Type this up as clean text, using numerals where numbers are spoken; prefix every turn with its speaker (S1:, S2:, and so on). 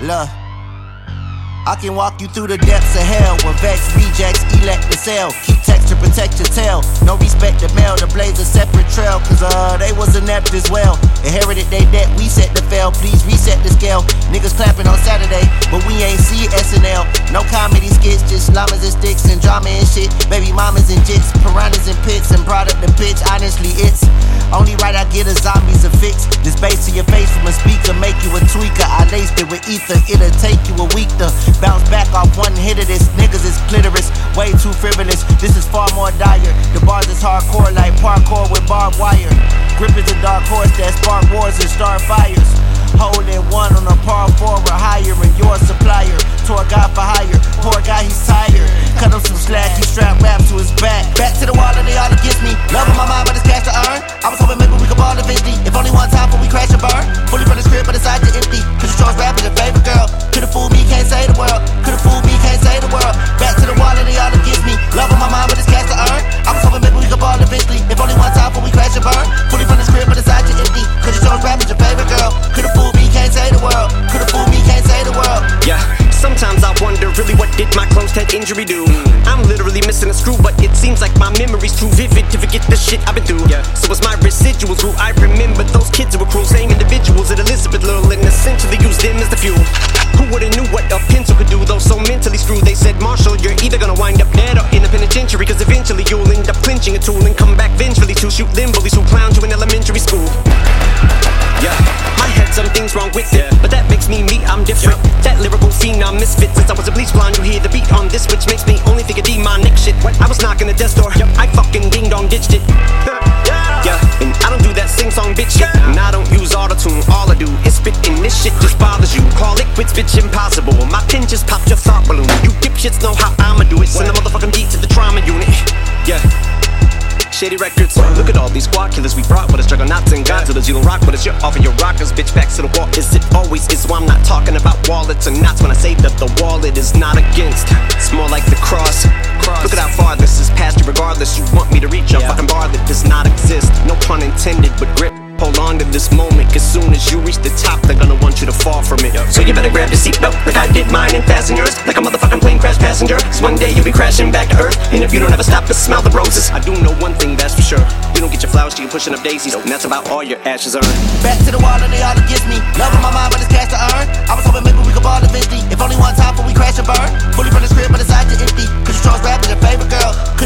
S1: Look, I can walk you through the depths of hell with Vex, rejects, elect the cell. Keep text to protect your tail. No respect the mail, to blaze a separate trail. Cause they was inept as well. Inherited they debt, we set the fail. Please reset the scale. Niggas clapping on Saturday, but we ain't see SNL. No comedy skits, just llamas and sticks and drama and shit. Baby mamas and jits, piranhas and pits, and product and pitch. Honestly, it's only right I get a zombie's a fix. This bass to your face from a speaker make you a tweaker. I laced it with ether, it'll take you a week to bounce back off one hit of this. Niggas is clitoris, way too frivolous. This is far more dire. The bars is hardcore like parkour with barbed wire. Grip is a dark horse that spark wars and start fires. Hole in one on a par 4 or higher, and your supplier. Tour guy for hire, poor guy he's tired. Cut him some slack, he strap rap to his back. Back to the wall and they all against me. Love in my mind but it's cash to earn. I was hoping maybe we could ball eventually. If only one time before we crash and burn. Fully from the script but inside you empty. Cause you chose rap as your favorite girl. Could've fooled me, can't say the world. Could've fooled me, can't say the world. Back to the wall and they all against me. Love in my mind but it's cash to earn. I was hoping maybe we could ball eventually. If only one time before we crash and burn. Fully from the script but inside you empty. Cause you chose rap as your favorite girl. Could've fooled me, can't say the world. Could've fooled me, can't say the world.
S2: Yeah, sometimes I wonder really what did my closed head injury do. I'm literally missing a screw, but it seems like my memory's too vivid to forget the shit I've been through. So it's my residuals who I remember those kids who were cruel. Same individuals that Elizabeth Little and essentially used them as the fuel. Who would've knew what a pencil could do, though so mentally screwed. They said, Marshall, you're either gonna wind up dead or in the penitentiary, cause eventually you'll end up clinching a tool and come back vengefully to shoot them bullies who clowned you in elementary school. Yeah, my head, some things wrong with it, but that makes me me, I'm different. That lyrical phenom misfit. Since I was a bleach blonde, you hear the beat on this, which makes me only think of demonic shit. I was knocking the death door, I fucking ding dong ditched it. Yeah, and I don't do that sing song bitch shit, and I don't use autotune. All I do is spit, and this shit just bothers you. Call liquids bitch impossible. My pen just popped your thought balloon. You dipshits know how I'ma do it. Send the motherfucking beat to the trauma unit. Yeah. Shady records. Look at all these squad killers we brought with us. Juggernauts and Godzillas. You don't rock with us, you're off of your rockers. Bitch, back to the wall. Is it always is? So I'm not talking about wallets and knots when I say that the wallet is not against. It's more like the cross. Look at how far this is past you. Regardless, you want me to reach a fucking bar that does not exist. No pun intended, but grip. Hold on to this moment, cause soon as you reach the top, they're gonna want you to fall from it. So you better grab your seatbelt like I did mine and fasten yours, like a motherfucking plane crash passenger. Cause one day you'll be crashing back to earth, and if you don't ever stop to smell the roses, I do know one thing, that's for sure. You don't get your flowers till you're pushing up daisies, and that's about all your ashes earn.
S1: Back to the wall and they all against me. Love in my mind but it's cash to earn. I was hoping maybe we could ball eventually. If only one time before we crash and burn. Fully from the script but inside you empty. Cause you chose rap as your favorite girl.